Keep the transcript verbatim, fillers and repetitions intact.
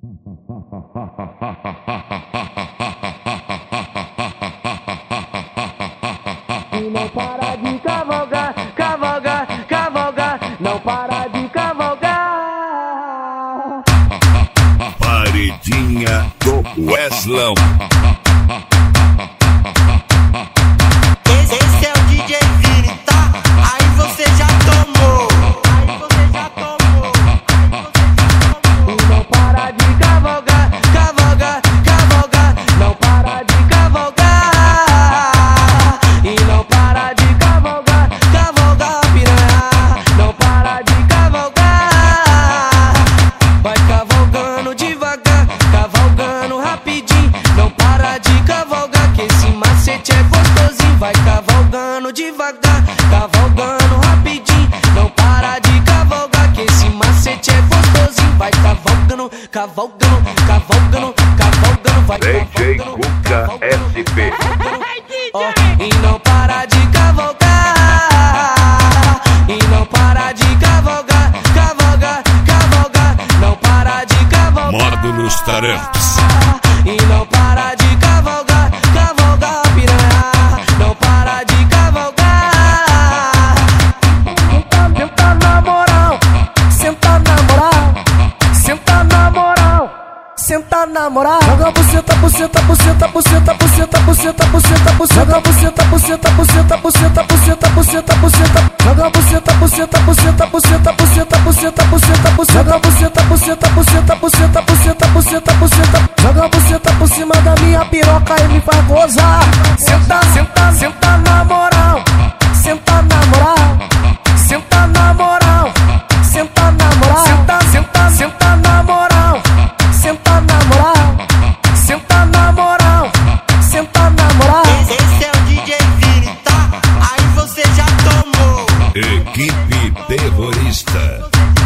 E não para de cavalgar, cavalgar, cavalgar, não para de cavalgar. Paredinha do Weslão. Esse é o D J Vini, tá? Aí você já tomou. Aí você já tomou. E não para de cavalgar, cavalgar, cavalgar, não para de cavalgar. E não para de cavalgar, cavalgar, piranha, não para de cavalgar. Vai cavalgando devagar, cavalgando rapidinho, não para de cavalgar, que esse macete é gostosinho. Vai cavalgando devagar, cavalgando rapidinho, não para de cavalgar, que esse macete é gostosinho. Vai cavalgando, cavalgando, cavalgando, cavalgando, vai D J cavalgando, Cuca cavalgando, S P. ó, e não para de cavalgar, e não para de cavalgar, cavalgar, cavalgar, não para de cavalgar. Módulos Taramps. E não para de cavalgar, cavalgar, piranha, não para de cavalgar. Senta na moral, senta na moral, senta na moral, senta na moral. Joga buceta, buceta, buceta, buceta, buceta, buceta, buceta, buceta, joga buceta, buceta, buceta, buceta, buceta, buceta, buceta, joga buceta, buceta, buceta, buceta, buceta, buceta, buceta, buceta, joga buceta, buceta, buceta, buceta, buceta, buceta, buceta, joga buceta por cima da minha piroca e me faz gozar. Senta, senta, senta na moral, senta na moral, senta na moral, senta na moral, senta, senta, senta na moral, senta na moral, senta na moral, senta na moral. Esse é o D J Vini, tá? Aí você já tomou. Equipe terrorista.